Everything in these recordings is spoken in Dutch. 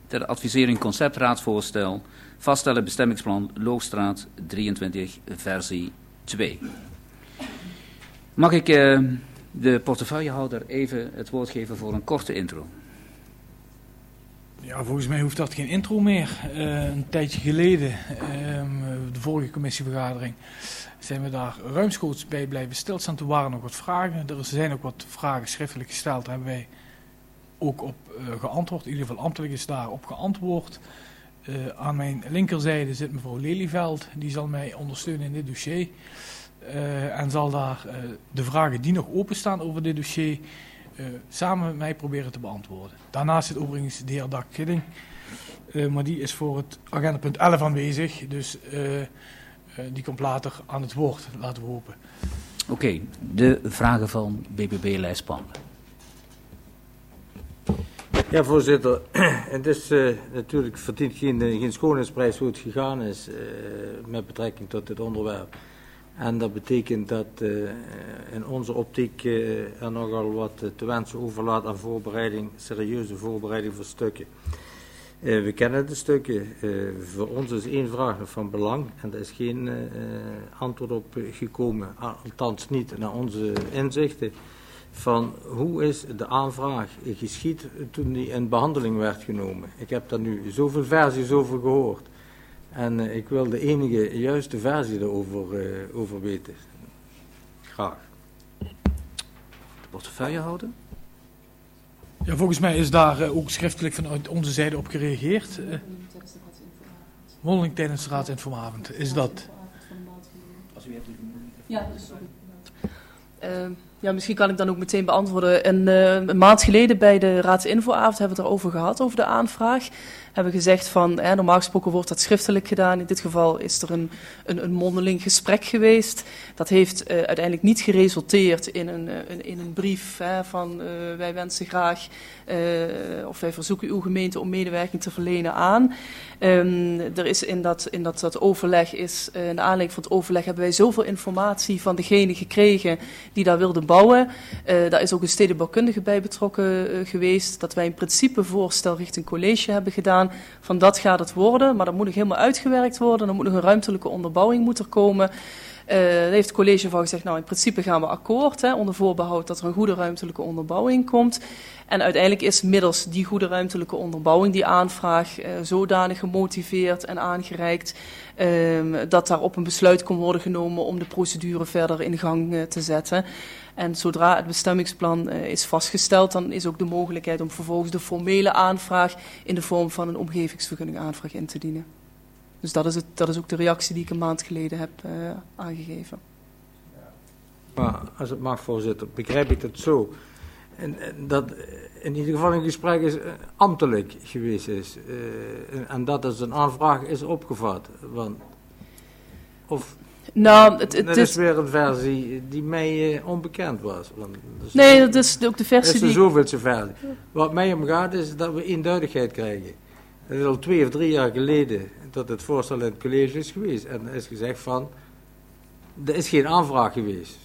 ter advisering conceptraadsvoorstel, vaststellen bestemmingsplan Loogstraat 23, versie 2. Mag ik de portefeuillehouder even het woord geven voor een korte intro? Ja, volgens mij hoeft dat geen intro meer. Een tijdje geleden, de vorige commissievergadering, zijn we daar ruimschoots bij blijven stilstaan. Toen waren nog wat vragen. Er zijn ook wat vragen schriftelijk gesteld. Daar hebben wij ook op geantwoord. In ieder geval ambtelijk is daarop geantwoord. Aan mijn linkerzijde zit mevrouw Lelyveld. Die zal mij ondersteunen in dit dossier. En zal daar de vragen die nog openstaan over dit dossier samen met mij proberen te beantwoorden. Daarnaast zit overigens de heer Dak Gidding. Maar die is voor het agendapunt 11 aanwezig. Dus die komt later aan het woord, laten we hopen. Oké, de vragen van BBB Lijspan. Ja, voorzitter. Het is natuurlijk verdient geen schoonheidsprijs hoe het gegaan is met betrekking tot dit onderwerp. En dat betekent dat in onze optiek er nogal wat te wensen overlaat aan voorbereiding, serieuze voorbereiding voor stukken. We kennen de stukken. Voor ons is één vraag nog van belang en daar is geen antwoord op gekomen, althans niet naar onze inzichten. Van hoe is de aanvraag geschied toen die in behandeling werd genomen. Ik heb daar nu zoveel versies over gehoord. En ik wil de enige juiste versie over weten. Graag. De portefeuillehouder? Ja, volgens mij is daar ook schriftelijk vanuit onze zijde op gereageerd. Mondeling tijdens de raadsinformavond. Is dat? Ja, ja, misschien kan ik dan ook meteen beantwoorden. Een maand geleden bij de raadsinfoavond hebben we het erover gehad, over de aanvraag. Hebben gezegd van, normaal gesproken wordt dat schriftelijk gedaan. In dit geval is er een mondeling gesprek geweest. Dat heeft uiteindelijk niet geresulteerd in een brief van wij wensen graag, of wij verzoeken uw gemeente om medewerking te verlenen aan. Er is in dat overleg, in de aanleiding van het overleg, hebben wij zoveel informatie van degene gekregen die daar wilden bouwen. Daar is ook een stedenbouwkundige bij betrokken geweest, dat wij een principevoorstel richting college hebben gedaan. Van dat gaat het worden, maar dat moet nog helemaal uitgewerkt worden. Dan moet nog een ruimtelijke onderbouwing komen. Daar heeft het college van gezegd, nou in principe gaan we akkoord, onder voorbehoud dat er een goede ruimtelijke onderbouwing komt. En uiteindelijk is middels die goede ruimtelijke onderbouwing die aanvraag zodanig gemotiveerd en aangereikt dat daarop een besluit kon worden genomen om de procedure verder in gang te zetten. En zodra het bestemmingsplan is vastgesteld, dan is ook de mogelijkheid om vervolgens de formele aanvraag in de vorm van een omgevingsvergunning aanvraag in te dienen. Dus dat is ook de reactie die ik een maand geleden heb aangegeven. Maar als het mag, voorzitter, begrijp ik het zo. En dat in ieder geval een gesprek is ambtelijk geweest is. En dat als een aanvraag is opgevat. Want, of... Nou, dat is weer een versie die mij onbekend was. Want nee, dat is ook de versie die... Dat is de zoveelste versie. Wat mij om gaat is dat we eenduidigheid krijgen. Het is al 2 of 3 jaar geleden dat het voorstel in het college is geweest. En er is gezegd van, er is geen aanvraag geweest.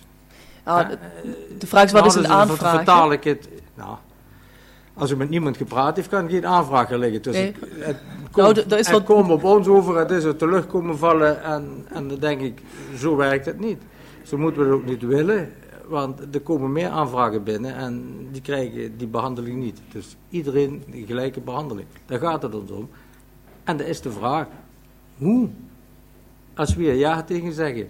De vraag is, wat is een aanvraag? Vertaal ik het... Nou, als u met niemand gepraat heeft, kan geen aanvraag er liggen. Dus nee. Het komt op ons over, het is er terug komen vallen en dan denk ik, zo werkt het niet. Zo moeten we het ook niet willen, want er komen meer aanvragen binnen en die krijgen die behandeling niet. Dus iedereen die gelijke behandeling, daar gaat het ons om. En dan is de vraag, hoe? Als we ja tegen zeggen,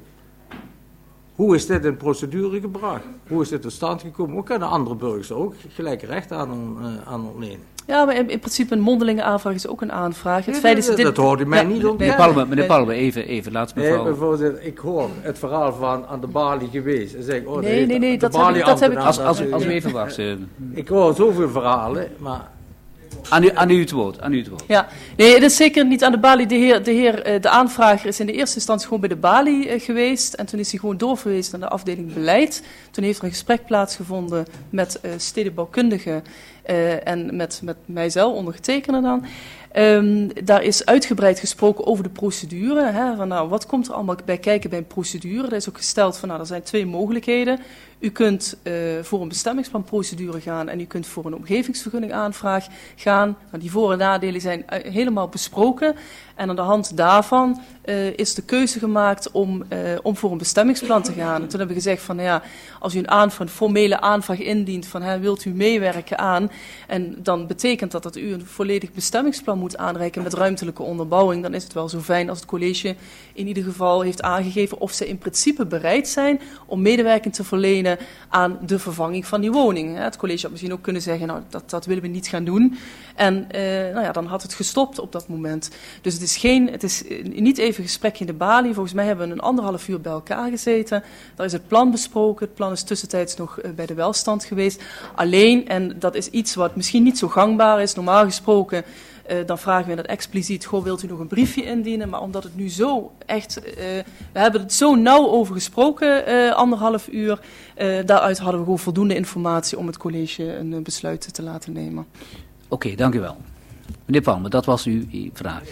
hoe is dit in procedure gebracht? Hoe is dit tot stand gekomen? Hoe kunnen andere burgers er ook gelijke recht aan ontlenen? Ja, maar in principe een mondelinge aanvraag is ook een aanvraag. Het feit is dat hoort u mij niet ontkennen. Meneer Palme, even laat mevrouw... Nee, voorzitter, ik hoor het verhaal van aan de balie geweest. En zeg, nee, dat heb ik... Als u even wacht. Ik hoor zoveel verhalen, maar... Aan u het woord. Ja, nee, het is zeker niet aan de balie. De aanvrager is in de eerste instantie gewoon bij de balie geweest. En toen is hij gewoon doorverwezen naar de afdeling beleid. Toen heeft er een gesprek plaatsgevonden met stedenbouwkundigen en met mijzelf, ondergetekende dan. Daar is uitgebreid gesproken over de procedure. Van, nou, wat komt er allemaal bij kijken bij een procedure? Er is ook gesteld van, nou, er zijn 2 mogelijkheden. U kunt voor een bestemmingsplanprocedure gaan en u kunt voor een omgevingsvergunning aanvraag gaan. Nou, die voor- en nadelen zijn helemaal besproken. En aan de hand daarvan is de keuze gemaakt om voor een bestemmingsplan te gaan. En toen hebben we gezegd van, nou ja, als u een formele aanvraag indient van wilt u meewerken aan, en dan betekent dat u een volledig bestemmingsplan moet aanreiken met ruimtelijke onderbouwing, dan is het wel zo fijn als het college in ieder geval heeft aangegeven of ze in principe bereid zijn om medewerking te verlenen aan de vervanging van die woning. Het college had misschien ook kunnen zeggen, nou, dat willen we niet gaan doen. En dan had het gestopt op dat moment. Dus het is niet even een gesprekje in de balie. Volgens mij hebben we 1,5 uur bij elkaar gezeten. Daar is het plan besproken. Het plan is tussentijds nog bij de welstand geweest. Alleen, en dat is iets wat misschien niet zo gangbaar is, normaal gesproken, dan vragen we dat expliciet, wilt u nog een briefje indienen? Maar omdat het nu zo echt, we hebben het zo nauw over gesproken, 1,5 uur, daaruit hadden we gewoon voldoende informatie om het college een besluit te laten nemen. Oké, dank u wel. Meneer Palmer, dat was uw vraag.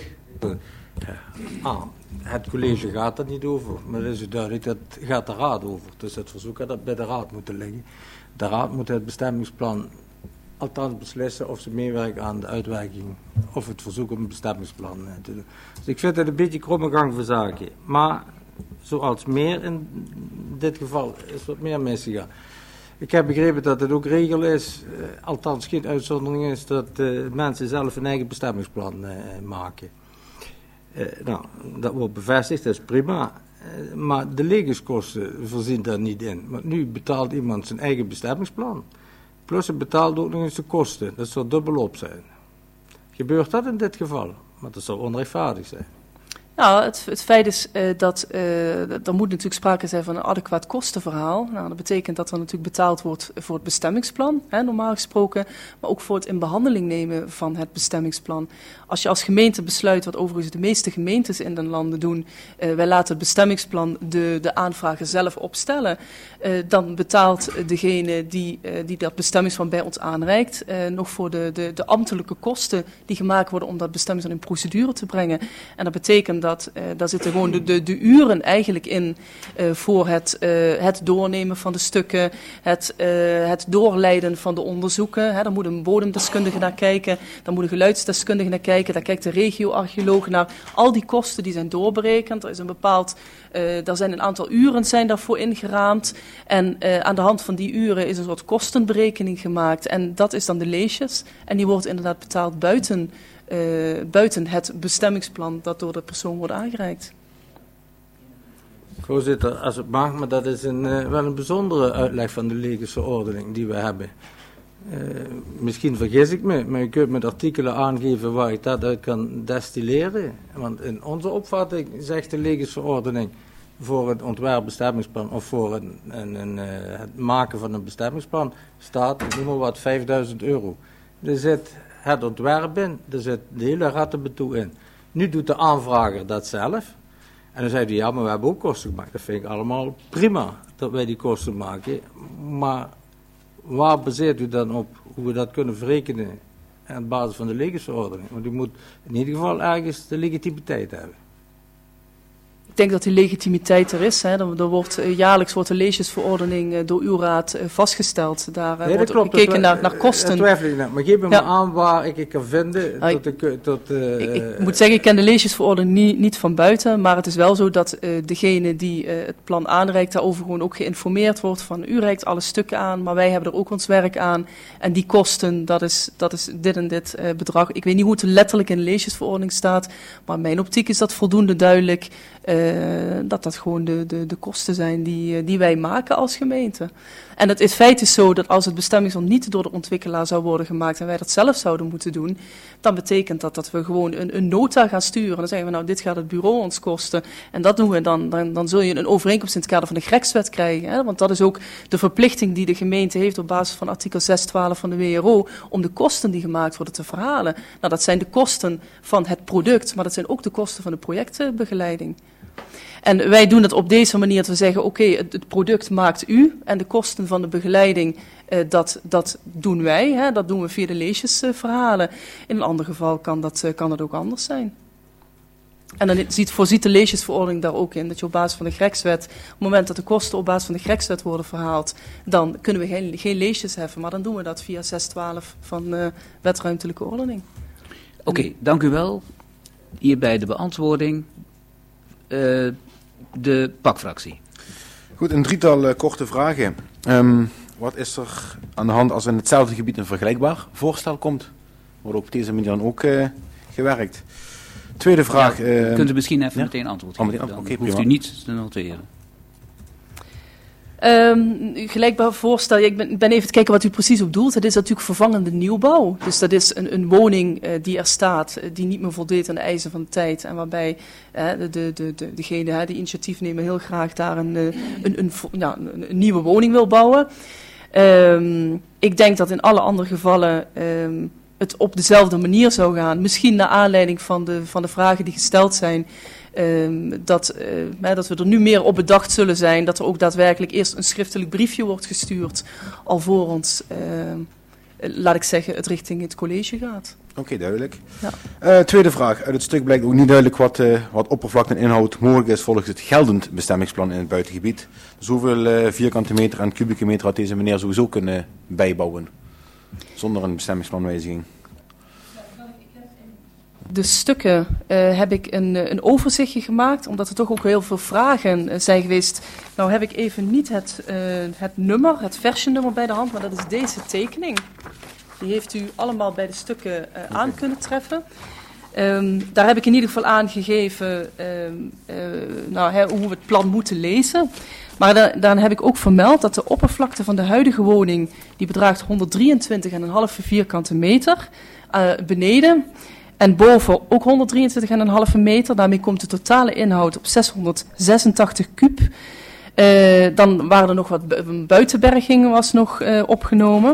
Het college gaat er niet over, maar dat is duidelijk, dat gaat de raad over. Dus het verzoek had dat bij de raad moeten liggen. De raad moet het bestemmingsplan althans beslissen of ze meewerken aan de uitwerking of het verzoek om een bestemmingsplan te doen. Dus ik vind het een beetje kromme gang van zaken. Maar zoals meer in dit geval is wat meer misgegaan. Ik heb begrepen dat het ook regel is, althans geen uitzondering is, dat mensen zelf een eigen bestemmingsplan maken. Dat wordt bevestigd, dat is prima. Maar de legerskosten voorzien daar niet in. Want nu betaalt iemand zijn eigen bestemmingsplan. Plus hij betaalt ook nog eens de kosten. Dat zou dubbelop zijn. Gebeurt dat in dit geval? Maar dat zou onrechtvaardig zijn. Nou, het feit is dat er moet natuurlijk sprake zijn van een adequaat kostenverhaal. Nou, dat betekent dat er natuurlijk betaald wordt voor het bestemmingsplan, normaal gesproken, maar ook voor het in behandeling nemen van het bestemmingsplan. Als je als gemeente besluit, wat overigens de meeste gemeentes in de landen doen, wij laten het bestemmingsplan de aanvrager zelf opstellen, dan betaalt degene die dat bestemmingsplan bij ons aanreikt nog voor de ambtelijke kosten die gemaakt worden om dat bestemmingsplan in procedure te brengen. En dat betekent dat daar zitten gewoon de uren eigenlijk in voor het doornemen van de stukken, het doorleiden van de onderzoeken. Daar moet een bodemdeskundige naar kijken, daar moet een geluidsdeskundige naar kijken, daar kijkt de regioarcheoloog naar. Al die kosten die zijn doorberekend. Er is er zijn een aantal uren zijn daarvoor ingeraamd. En aan de hand van die uren is een soort kostenberekening gemaakt. En dat is dan de leesjes. En die wordt inderdaad betaald buiten het bestemmingsplan dat door de persoon wordt aangereikt. Voorzitter, als het mag, maar dat is wel een bijzondere uitleg van de legersverordening die we hebben. Misschien vergis ik me, maar u kunt met artikelen aangeven waar ik dat uit kan destilleren. Want in onze opvatting zegt de legersverordening voor het ontwerpbestemmingsplan of voor het maken van een bestemmingsplan staat, noem maar wat, €5.000. Er zit het ontwerp in, er zit de hele rattenbetoe in. Nu doet de aanvrager dat zelf. En dan zei hij, ja, maar we hebben ook kosten gemaakt. Dat vind ik allemaal prima, dat wij die kosten maken. Maar waar baseert u dan op hoe we dat kunnen verrekenen aan basis van de legersverordening? Want u moet in ieder geval ergens de legitimiteit hebben. Ik denk dat die legitimiteit er is. Jaarlijks wordt de leesjesverordening door uw raad vastgesteld. Daar wordt gekeken naar kosten. Dat twijfel ik naar. Maar geef me maar aan waar ik het kan vinden. Ik moet zeggen, ik ken de leesjesverordening niet van buiten. Maar het is wel zo dat degene die het plan aanreikt daarover gewoon ook geïnformeerd wordt van u reikt alle stukken aan, maar wij hebben er ook ons werk aan. En die kosten, dat is dit en dit bedrag. Ik weet niet hoe het letterlijk in de leesjesverordening staat. Maar in mijn optiek is dat voldoende duidelijk. Dat gewoon de kosten zijn die wij maken als gemeente. En het feit is zo dat als het bestemmingsplan niet door de ontwikkelaar zou worden gemaakt en wij dat zelf zouden moeten doen, dan betekent dat we gewoon een nota gaan sturen. Dan zeggen we, nou, dit gaat het bureau ons kosten. En dat doen we dan zul je een overeenkomst in het kader van de Grekswet krijgen. Hè? Want dat is ook de verplichting die de gemeente heeft op basis van artikel 6.12 van de WRO om de kosten die gemaakt worden te verhalen. Nou, dat zijn de kosten van het product, maar dat zijn ook de kosten van de projectbegeleiding. En wij doen het op deze manier, dat we zeggen, oké, het product maakt u en de kosten van de begeleiding, dat doen wij. Hè, dat doen we via de leesjesverhalen. In een ander geval kan dat ook anders zijn. En dan voorziet de leesjesverordening daar ook in, dat je op basis van de Grekswet, op het moment dat de kosten op basis van de Grekswet worden verhaald, dan kunnen we geen leesjes heffen, maar dan doen we dat via 612 van Wet Ruimtelijke Ordening. Oké, dank u wel. Hierbij de beantwoording. De PAK-fractie. Goed, een drietal korte vragen. Wat is er aan de hand als in hetzelfde gebied een vergelijkbaar voorstel komt? Wordt ook op deze manier dan ook gewerkt? Tweede vraag. Kunt u misschien even meteen antwoord geven? Meteen, Dan okay, hoeft prima. u niet te noteren. Gelijkbaar voorstel, ik ben even te kijken wat u precies op doelt. Het is natuurlijk vervangende nieuwbouw. Dus dat is een woning die er staat, die niet meer voldeed aan de eisen van de tijd. En waarbij degene die initiatief nemen heel graag daar een nieuwe woning wil bouwen. Ik denk dat in alle andere gevallen het op dezelfde manier zou gaan. Misschien naar aanleiding van de vragen die gesteld zijn. Dat we er nu meer op bedacht zullen zijn. Dat er ook daadwerkelijk eerst een schriftelijk briefje wordt gestuurd. Alvorens, laat ik zeggen, het richting het college gaat. Oké, duidelijk. Ja. Tweede vraag. Uit het stuk blijkt ook niet duidelijk wat oppervlakte en inhoud mogelijk is volgens het geldend bestemmingsplan in het buitengebied. Dus hoeveel vierkante meter en kubieke meter had deze meneer sowieso kunnen bijbouwen? Zonder een bestemmingsplanwijziging. De stukken heb ik een overzichtje gemaakt, omdat er toch ook heel veel vragen zijn geweest. Nou heb ik even niet het nummer, het versienummer bij de hand, maar dat is deze tekening. Die heeft u allemaal bij de stukken aan kunnen treffen. Daar heb ik in ieder geval aangegeven hoe we het plan moeten lezen. Maar dan heb ik ook vermeld dat de oppervlakte van de huidige woning, die bedraagt 123,5 vierkante meter beneden. En boven ook 123,5 meter. Daarmee komt de totale inhoud op 686 kuub. Dan waren er nog wat buitenberging was nog opgenomen.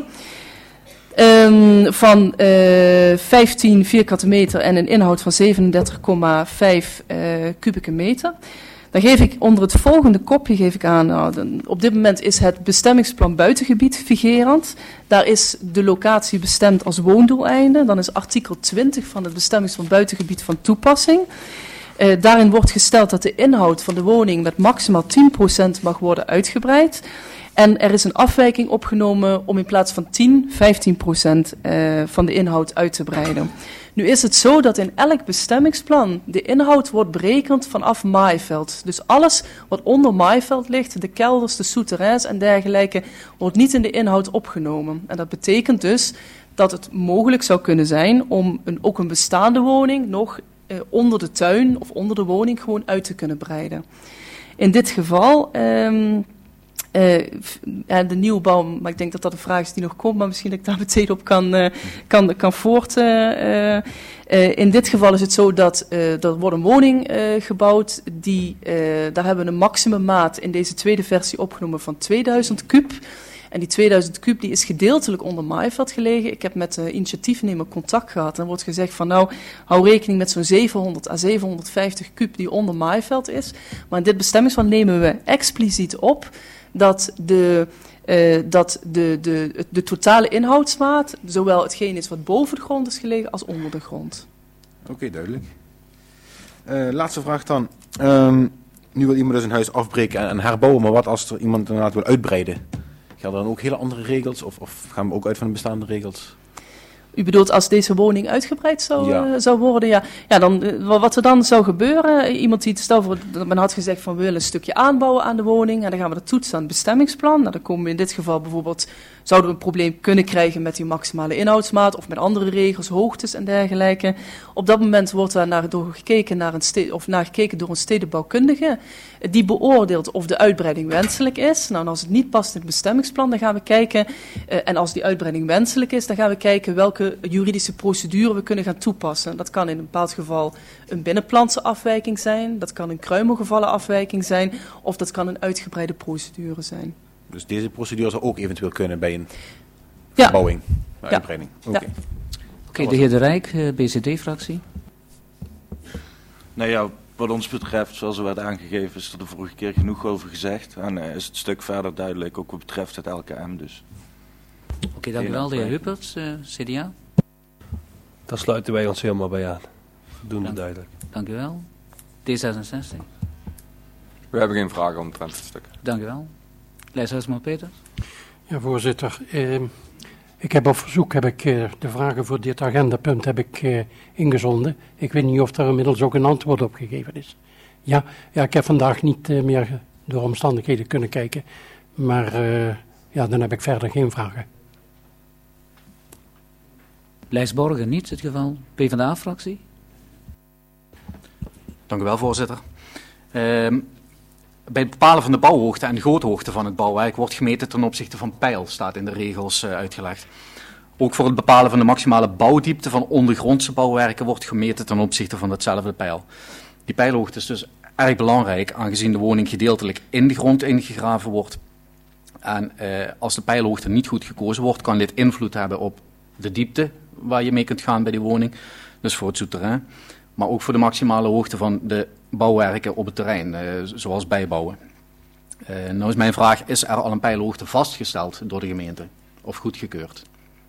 Van 15 vierkante meter en een inhoud van 37,5 kubieke meter. Dan geef ik onder het volgende kopje aan, op dit moment is het bestemmingsplan buitengebied vigerend. Daar is de locatie bestemd als woondoeleinde. Dan is artikel 20 van het bestemmingsplan buitengebied van toepassing. Daarin wordt gesteld dat de inhoud van de woning met maximaal 10% mag worden uitgebreid. En er is een afwijking opgenomen om in plaats van 15% van de inhoud uit te breiden. Nu is het zo dat in elk bestemmingsplan de inhoud wordt berekend vanaf maaiveld. Dus alles wat onder maaiveld ligt, de kelders, de souterrains en dergelijke, wordt niet in de inhoud opgenomen. En dat betekent dus dat het mogelijk zou kunnen zijn om ook een bestaande woning nog onder de tuin of onder de woning gewoon uit te kunnen breiden. In dit geval de nieuwbouw, maar ik denk dat dat een vraag is die nog komt, maar misschien dat ik daar meteen op kan voort. In dit geval is het zo dat er wordt een woning gebouwd, daar hebben we een maximummaat in deze tweede versie opgenomen van 2000 kuub. En die 2000 kuub die is gedeeltelijk onder maaiveld gelegen. Ik heb met de initiatiefnemer contact gehad. En er wordt gezegd van hou rekening met zo'n 700 à 750 kuub die onder maaiveld is. Maar in dit bestemmingsplan nemen we expliciet op dat de totale inhoudsmaat zowel hetgeen is wat boven de grond is gelegen als onder de grond. Oké, duidelijk. Laatste vraag dan. Nu wil iemand dus een huis afbreken en herbouwen, maar wat als er iemand inderdaad wil uitbreiden? Gelden dan ook hele andere regels of gaan we ook uit van de bestaande regels? U bedoelt als deze woning uitgebreid zou worden? Ja, dan, wat er dan zou gebeuren, iemand die, stel voor, men had gezegd van we willen een stukje aanbouwen aan de woning en dan gaan we dat toetsen aan het bestemmingsplan. Nou, dan komen we in dit geval bijvoorbeeld, zouden we een probleem kunnen krijgen met die maximale inhoudsmaat of met andere regels, hoogtes en dergelijke. Op dat moment wordt daar gekeken door een stedenbouwkundige die beoordeelt of de uitbreiding wenselijk is. Nou, en als het niet past in het bestemmingsplan, dan gaan we kijken, en als die uitbreiding wenselijk is, dan gaan we kijken welke juridische procedure we kunnen gaan toepassen. Dat kan in een bepaald geval een binnenplantse afwijking zijn, dat kan een kruimelgevallen afwijking zijn, of dat kan een uitgebreide procedure zijn. Dus deze procedure zou ook eventueel kunnen bij een verbouwing, een uitbreiding? Ja. Oké, de heer De Rijk, BCD-fractie. Nou ja, wat ons betreft, zoals er werd aangegeven, is er de vorige keer genoeg over gezegd. En is het stuk verder duidelijk, ook wat betreft het LKM dus. Oké, dank u wel. De heer Hupperts, CDA. Daar sluiten wij ons helemaal bij aan. Voldoende duidelijk. Dank u wel. D66. We hebben geen vragen omtrent het stuk. Dank u wel. Lijst Peters. Ja, voorzitter. Ik heb op verzoek de vragen voor dit agendapunt ingezonden. Ik weet niet of daar inmiddels ook een antwoord op gegeven is. Ja, ik heb vandaag niet meer door omstandigheden kunnen kijken. Maar dan heb ik verder geen vragen. Lijstborgen niet het geval. PvdA-fractie. Dank u wel, voorzitter. Bij het bepalen van de bouwhoogte en de goothoogte van het bouwwerk wordt gemeten ten opzichte van pijl, staat in de regels uitgelegd. Ook voor het bepalen van de maximale bouwdiepte van ondergrondse bouwwerken wordt gemeten ten opzichte van datzelfde pijl. Die pijlhoogte is dus erg belangrijk, aangezien de woning gedeeltelijk in de grond ingegraven wordt. En als de pijlhoogte niet goed gekozen wordt, kan dit invloed hebben op de diepte waar je mee kunt gaan bij die woning, dus voor het souterrain. Maar ook voor de maximale hoogte van de bouwwerken op het terrein, zoals bijbouwen. Nou is mijn vraag, is er al een pijlhoogte vastgesteld door de gemeente of goedgekeurd?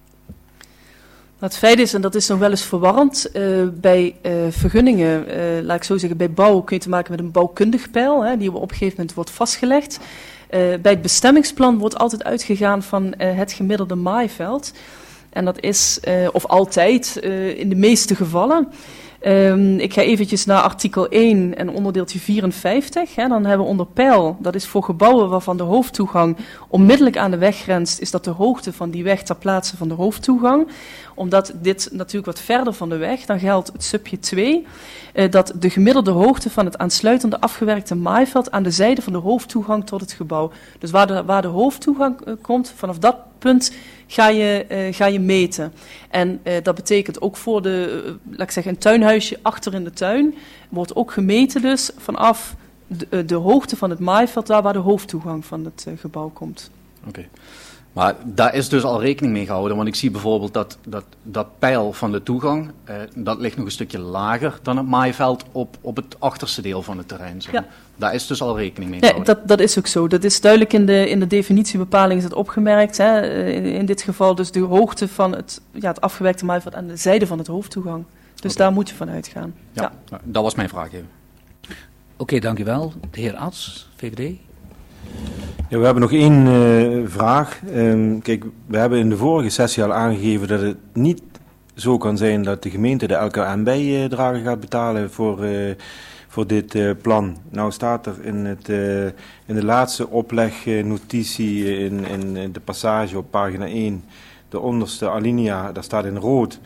Het feit is, en dat is nog wel eens verwarrend, bij vergunningen, laat ik zo zeggen, bij bouw kun je te maken met een bouwkundig pijl, die op een gegeven moment wordt vastgelegd. Bij het bestemmingsplan wordt altijd uitgegaan van het gemiddelde maaiveld. En dat is, of altijd, in de meeste gevallen. Ik ga eventjes naar artikel 1 en onderdeeltje 54. Dan hebben we onder pijl, dat is voor gebouwen waarvan de hoofdtoegang onmiddellijk aan de weg grenst, is dat de hoogte van die weg ter plaatse van de hoofdtoegang. Omdat dit natuurlijk wat verder van de weg, dan geldt het subje 2, dat de gemiddelde hoogte van het aansluitende afgewerkte maaiveld aan de zijde van de hoofdtoegang tot het gebouw. Dus waar de hoofdtoegang komt, vanaf dat punt ga je meten. En dat betekent ook voor laat ik zeggen, een tuinhuisje achter in de tuin, wordt ook gemeten dus vanaf de hoogte van het maaiveld, daar waar de hoofdtoegang van het gebouw komt. Oké. Maar daar is dus al rekening mee gehouden, want ik zie bijvoorbeeld dat pijl van de toegang, dat ligt nog een stukje lager dan het maaiveld op het achterste deel van het terrein. Zeg maar. Ja. Daar is dus al rekening mee gehouden. Nee, dat is ook zo. Dat is duidelijk in de definitiebepaling is het opgemerkt. Hè. In dit geval dus de hoogte van het afgewerkte maaiveld aan de zijde van het hoofdtoegang. Dus daar moet je van uitgaan. Ja. Dat was mijn vraag even. Oké, dank u wel. De heer Arts, VVD. Ja, we hebben nog één vraag. Kijk, we hebben in de vorige sessie al aangegeven dat het niet zo kan zijn dat de gemeente de LKM-bijdrage gaat betalen voor dit plan. Nou staat er in de laatste oplegnotitie in de passage op pagina 1, de onderste alinea, daar staat in rood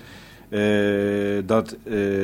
dat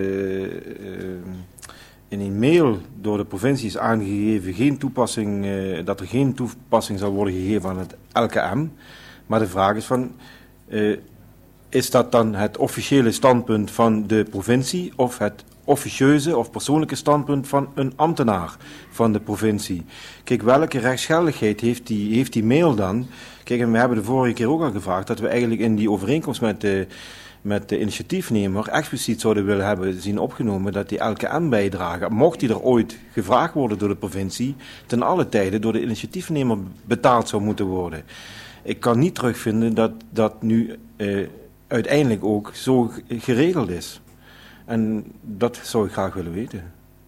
in een mail door de provincie is aangegeven dat er geen toepassing zal worden gegeven aan het LKM. Maar de vraag is van, is dat dan het officiële standpunt van de provincie of het officieuze of persoonlijke standpunt van een ambtenaar van de provincie? Kijk, welke rechtsgeldigheid heeft die mail dan? Kijk, en we hebben de vorige keer ook al gevraagd dat we eigenlijk in die overeenkomst met de initiatiefnemer expliciet zouden willen hebben zien opgenomen dat die LKM-bijdrage, mocht die er ooit gevraagd worden door de provincie, ten alle tijde door de initiatiefnemer betaald zou moeten worden. Ik kan niet terugvinden dat dat nu uiteindelijk ook zo geregeld is. En dat zou ik graag willen weten.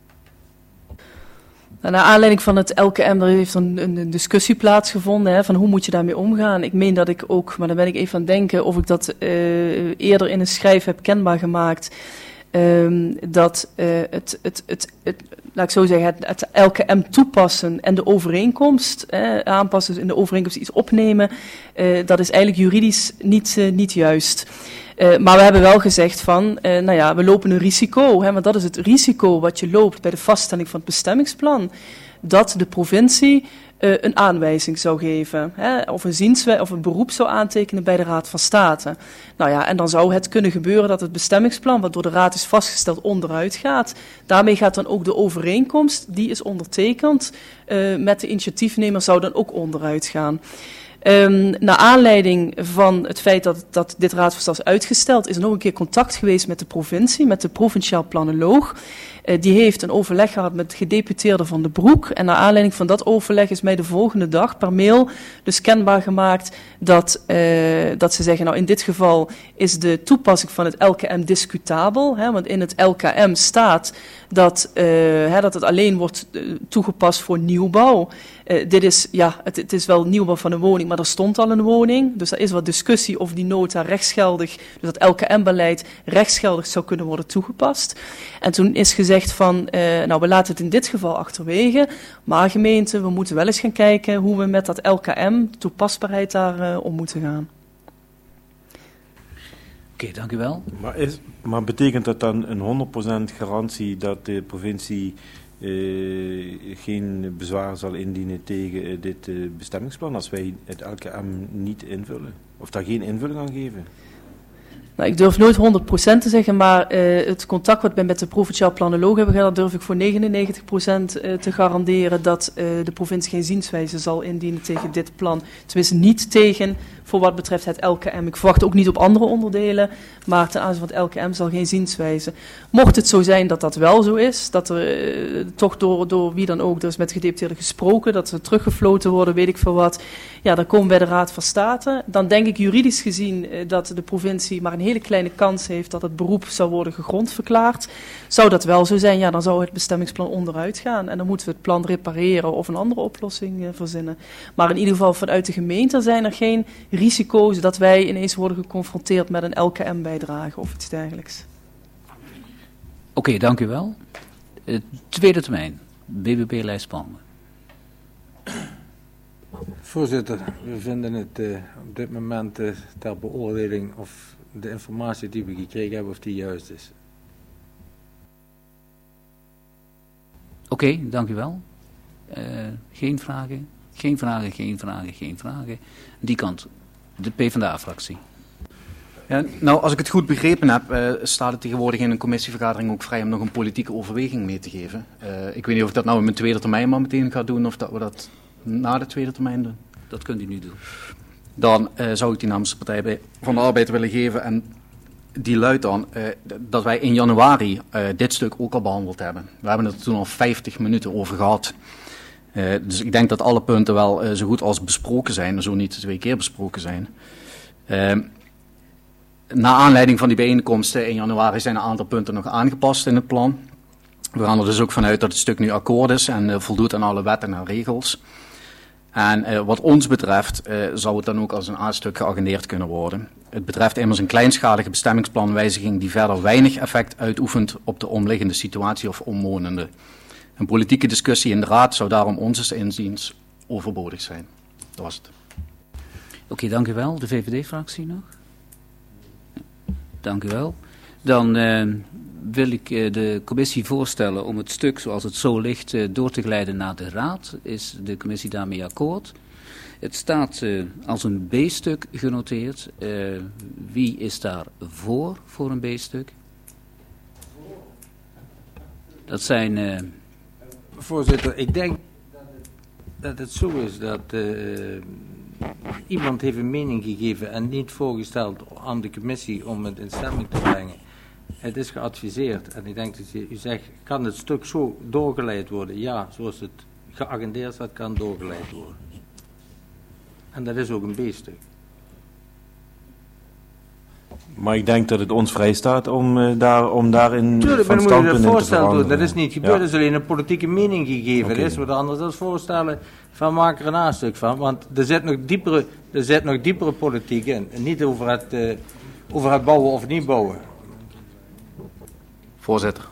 Nou, naar aanleiding van het LKM, er heeft een discussie plaatsgevonden van hoe moet je daarmee omgaan. Ik meen dat ik ook, maar daar ben ik even aan het denken, of ik dat eerder in een schrijf heb kenbaar gemaakt, dat laat ik zo zeggen, het LKM toepassen en de overeenkomst, aanpassen, in de overeenkomst iets opnemen, dat is eigenlijk juridisch niet juist. Maar we hebben wel gezegd van, we lopen een risico, want dat is het risico wat je loopt bij de vaststelling van het bestemmingsplan, dat de provincie een aanwijzing zou geven, of een beroep zou aantekenen bij de Raad van State. En dan zou het kunnen gebeuren dat het bestemmingsplan, wat door de Raad is vastgesteld, onderuit gaat. Daarmee gaat dan ook de overeenkomst, die is ondertekend met de initiatiefnemer, zou dan ook onderuit gaan. Naar aanleiding van het feit dat dit raadsvoorstel is uitgesteld, is er nog een keer contact geweest met de provincie, met de provinciaal planoloog. Die heeft een overleg gehad met de gedeputeerde van de Broek. En naar aanleiding van dat overleg is mij de volgende dag per mail dus kenbaar gemaakt dat ze zeggen, nou in dit geval is de toepassing van het LKM discutabel. Want in het LKM staat dat het alleen wordt toegepast voor nieuwbouw. Dit is, het is wel nieuwbouw van een woning, maar er stond al een woning. Dus er is wat discussie of die nota rechtsgeldig, dus dat LKM-beleid rechtsgeldig zou kunnen worden toegepast. En toen is gezegd van, we laten het in dit geval achterwege. Maar gemeente, we moeten wel eens gaan kijken hoe we met dat LKM, toepasbaarheid daar om moeten gaan. Oké, dank u wel. Maar betekent dat dan een 100% garantie dat de provincie geen bezwaar zal indienen tegen dit bestemmingsplan als wij het LKM niet invullen? Of daar geen invulling aan geven? Nou, ik durf nooit 100% te zeggen, maar het contact wat wij met de provinciaal planoloog hebben gehad, durf ik voor 99% te garanderen dat de provincie geen zienswijze zal indienen tegen dit plan. Tenminste niet tegen voor wat betreft het LKM. Ik verwacht ook niet op andere onderdelen, maar ten aanzien van het LKM zal geen zienswijze. Mocht het zo zijn dat dat wel zo is, dat er toch door wie dan ook, er is met de gedeputeerden gesproken, dat ze teruggefloten worden, weet ik veel wat, ja, dan komen we bij de Raad van State. Dan denk ik juridisch gezien dat de provincie maar een hele kleine kans heeft dat het beroep zou worden gegrond verklaard. Zou dat wel zo zijn, ja, dan zou het bestemmingsplan onderuit gaan. En dan moeten we het plan repareren of een andere oplossing verzinnen. Maar in ieder geval vanuit de gemeente zijn er geen risico's dat wij ineens worden geconfronteerd met een LKM-bijdrage of iets dergelijks. Oké, dank u wel. Tweede termijn, BBB-lijst Palmen. Voorzitter, we vinden het op dit moment ter beoordeling of de informatie die we gekregen hebben of die juist is. Oké, dank u wel. Geen vragen? Geen vragen, geen vragen, geen vragen. Die kant, de PvdA-fractie. Ja, nou, als ik het goed begrepen heb, staat het tegenwoordig in een commissievergadering ook vrij om nog een politieke overweging mee te geven. Ik weet niet of ik dat nou in mijn tweede termijn maar meteen ga doen of dat we dat na de tweede termijn doen. Dat kunt u nu doen. Dan zou ik die namens de Partij van de Arbeid willen geven. En die luidt dan dat wij in januari dit stuk ook al behandeld hebben. We hebben het er toen al 50 minuten over gehad. Dus ik denk dat alle punten wel zo goed als besproken zijn, zo niet 2 keer besproken zijn. Na aanleiding van die bijeenkomsten in januari zijn een aantal punten nog aangepast in het plan. We gaan er dus ook vanuit dat het stuk nu akkoord is en voldoet aan alle wetten en regels. En wat ons betreft zou het dan ook als een A-stuk geagendeerd kunnen worden. Het betreft immers een kleinschalige bestemmingsplanwijziging die verder weinig effect uitoefent op de omliggende situatie of omwonenden. Een politieke discussie in de Raad zou daarom ons inziens overbodig zijn. Dat was het. Oké, dank u wel. De VVD-fractie nog? Dank u wel. Dan wil ik de commissie voorstellen om het stuk zoals het zo ligt door te glijden naar de Raad. Is de commissie daarmee akkoord? Het staat als een B-stuk genoteerd. Wie is daar voor een B-stuk? Dat zijn... Voorzitter, ik denk dat het zo is dat iemand heeft een mening gegeven en niet voorgesteld aan de commissie om het in stemming te brengen. Het is geadviseerd en ik denk dat u zegt, kan het stuk zo doorgeleid worden? Ja, zoals het geagendeerd staat, kan doorgeleid worden. En dat is ook een B-stuk. Maar ik denk dat het ons vrij staat om daarin tuurlijk, van maar dan moet je dat standpunt in te voorstellen doen. veranderen. Dat is niet gebeurd, Ja. dat is alleen een politieke mening gegeven. Okay. Dat is wat anders dan voorstellen van maak er een A-stuk van. Want er zit nog diepere politiek in. En niet over het bouwen of niet bouwen. Voorzitter.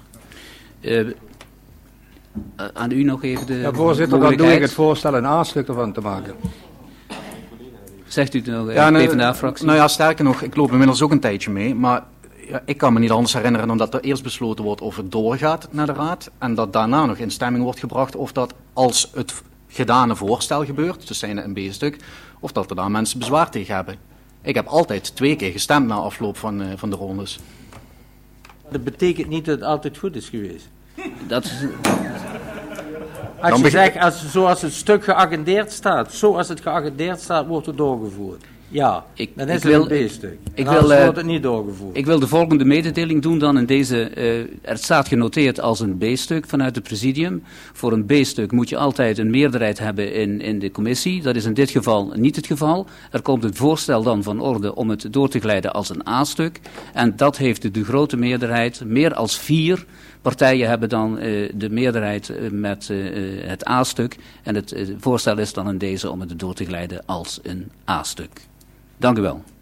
Aan u nog even de Ja, voorzitter, dan doe ik het voorstel een A-stuk ervan te maken. Zegt u het nog, Ja, PvdA-fractie? Nou ja, sterker nog, ik loop inmiddels ook een tijdje mee, maar ja, ik kan me niet anders herinneren dan dat er eerst besloten wordt of het doorgaat naar de Raad en dat daarna nog in stemming wordt gebracht of dat als het gedane voorstel gebeurt, dus zijn een B-stuk, of dat er daar mensen bezwaar tegen hebben. Ik heb altijd 2 keer gestemd na afloop van de rondes. Dat betekent niet dat het altijd goed is geweest. Dat is... Als je zegt, zoals het stuk geagendeerd staat, wordt het doorgevoerd. Ja, dan is het een B-stuk. Wordt het niet doorgevoerd. Ik wil de volgende mededeling doen dan in deze. Er staat genoteerd als een B-stuk vanuit het presidium. Voor een B-stuk moet je altijd een meerderheid hebben in de commissie. Dat is in dit geval niet het geval. Er komt een voorstel dan van orde om het door te glijden als een A-stuk. En dat heeft de grote meerderheid. Meer als 4 partijen hebben dan de meerderheid met het A-stuk. En het voorstel is dan in deze om het door te glijden als een A-stuk. Dank u wel.